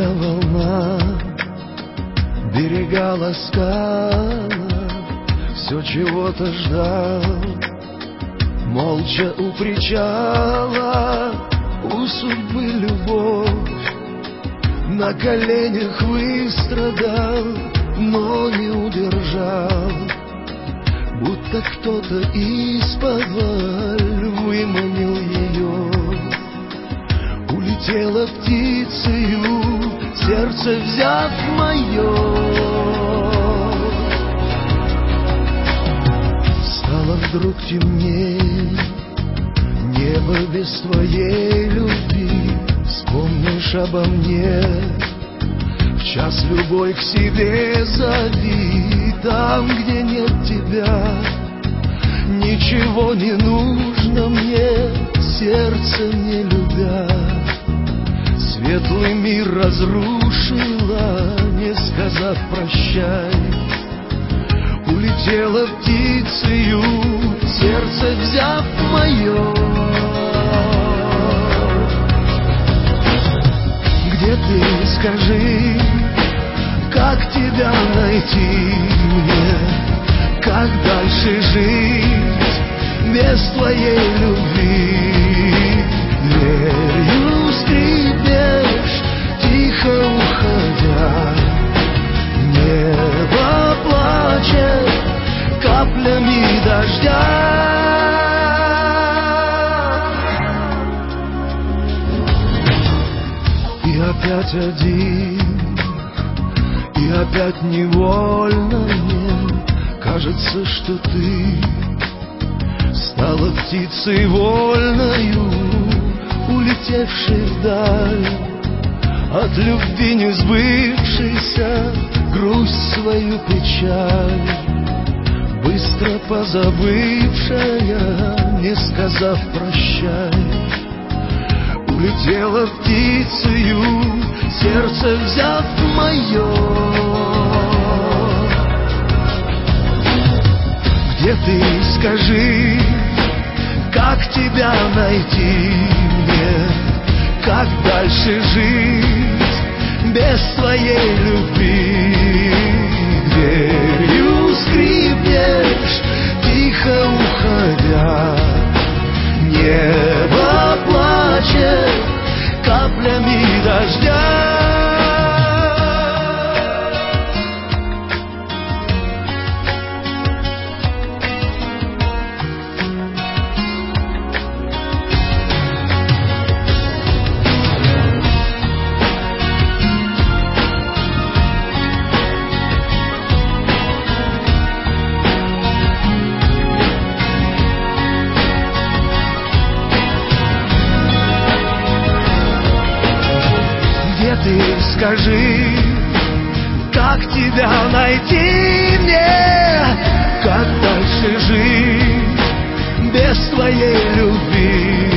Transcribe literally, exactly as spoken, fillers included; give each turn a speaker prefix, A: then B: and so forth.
A: Словно волна берега ласкала, все чего-то ждал, молча у причала. У судьбы любовь на коленях выстрадал, но не удержал, будто кто-то из-под выманил ее. Улетела птицею, сердце взяв мое. Стало вдруг темней, небо без твоей любви. Вспомнишь обо мне, в час любой к себе зови. Там, где нет тебя, ничего не нужно мне, сердце не любя. Светлый мир разрушила, не сказав прощай. Улетела птицею, сердце взяв мое. Где ты, скажи, как тебя найти мне? Как дальше жить без твоей любви? Дверью скрипнешь, тихо уходя. Небо плачет каплями дождя. И опять один, и опять невольно мне кажется, что ты стала птицей вольною, улетевшей вдаль, от любви не сбывшейся, грусть свою печаль, быстро позабывшая, не сказав прощай. Улетела птицею, сердце взяв мое. Где ты, скажи, как тебя найти мне? Как дальше жить без твоей любви? Дверью скрипнешь, тихо уходя. Небо плачет каплями дождя. Ты скажи, как тебя найти мне? Как дальше жить без твоей любви?